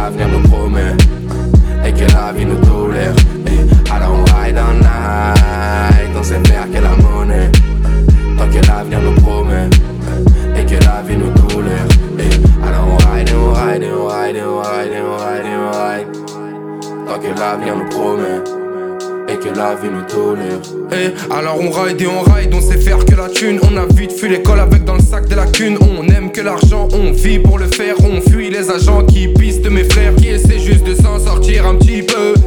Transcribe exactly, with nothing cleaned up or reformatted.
l'avenir nous promet et que la vie nous tolère. Et alors on ride all night, on sait faire que la monnaie. Tant que l'avenir nous promet et que la vie nous tolère. Et alors on ride, et on ride, et on ride, et on ride, et on ride, et on ride. Tant que l'avenir nous promet et que la vie nous tolère. Hey, alors on ride et on ride, on sait faire que la thune. On a vite fui l'école avec dans le sac des lacunes. On aime que l'argent, on vit pour le faire. On fuit les agents qui pistent mes frères, qui essaient juste de s'en sortir un petit peu.